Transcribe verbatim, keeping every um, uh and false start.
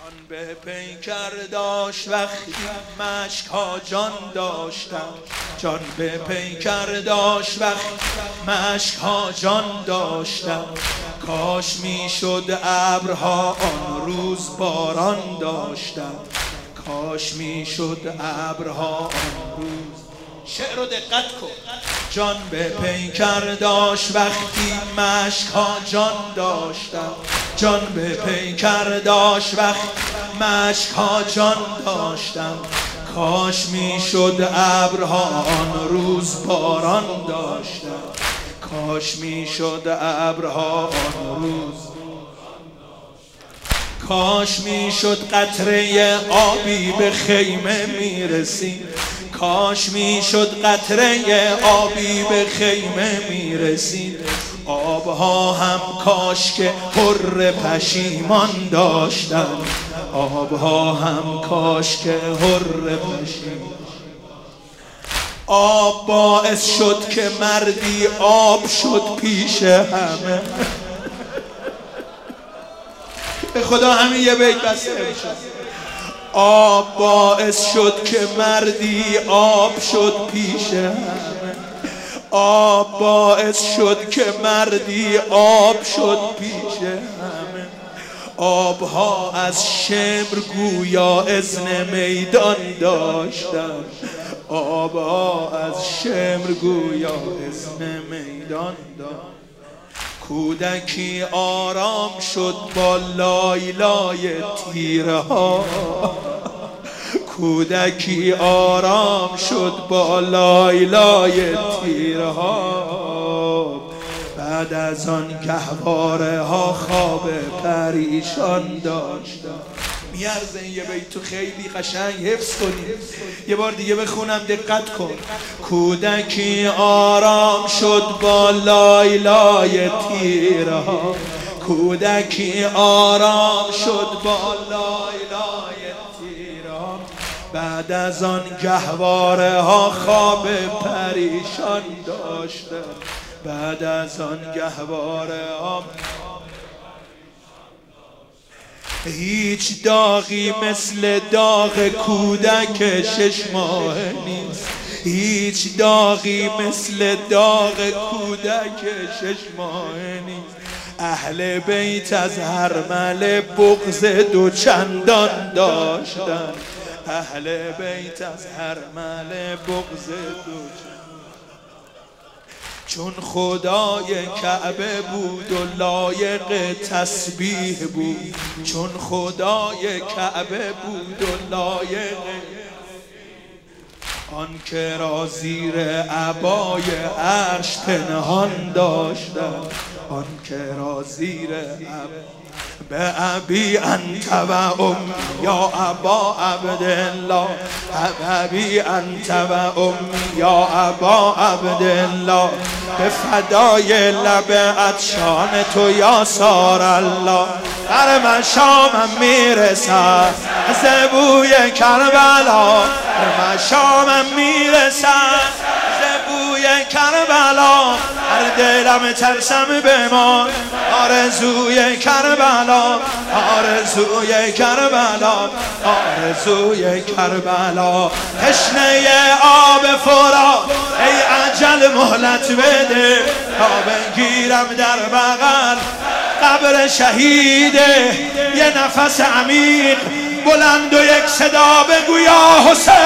جان به پیکر داشت وقتی مشک ها جان داشتم، جان به پیکر داشت وقتی مشک ها جان داشتم. کاش میشد ابرها آن روز باران داشتم، کاش میشد ابرها آن روز. شعر رو دقت کن. جان به پیکر داشت وقتی مشک ها جان داشتم، جان به پیکر داشت وقتی مشک ها جان داشتم. کاش میشد ابرها آن روز باران داشتم، کاش میشد ابرها آن روز. کاش میشد قطره آبی به خیمه میرسید، کاش میشد قطره آبی به خیمه میرسید. آبها هم کاش که حر پشیمان داشتن، آبها هم کاش که حر پشیمان. آب باعث شد که مردی آب شد پیش همه. به خدا همین یه بیت بسته میشه. آب باعث شد که مردی آب شد پیش همه، آب باعث شد که مردی آب شد پیش همه. آبها از شمر گویا اذن میدان داشتن، آبها از شمر گویا اذن میدان داشتن. کودکی آرام شد با لایلای تیرها، کودکی آرام شد با لایلای تیرها. بعد از آن گهواره ها خواب پریشان داشتم. میارزه این یه بیتو خیلی قشنگ حفظ کنیم. یه بار دیگه بخونم دقت کن. کودکی آرام شد با لایلای تیرها، کودکی آرام شد با لایلای تیرها. بعد از آن گهواره ها خواب پریشان داشتم، بعد از آن گهواره ها. هیچ داغی مثل داغ کودک شش ماهه نیست، هیچ داغی مثل داغ کودک شش ماهه نیست. اهل بیت از هرمله بغض دو چندان داشتن، اهل بیت از هرمله بغض دو چندان. چون خدای کعبه بود و لایق تسبیح بود، چون خدای کعبه بود و لایق آن که را زیر عبای عرش پنهان داشتن، آن که را زیر عبای. به ابی انت و ام یا ابا عبدالله، ابی انت و ام یا ابا عبدالله. به فدای لب عطشان تو یا سار الله. در مشامم میرسد از بوی کربلا، در مشامم میرسد بوی کربلا. هر دلم ترسم بمان آرزوی کربلا، آرزوی کربلا، آرزوی کربلا. تشنه آب فرات ای عجل مهلت بده، تا بگیرم در بغل قبر شهیده. یه نفس عمیق بلند و یک صدا بگو یا حسین.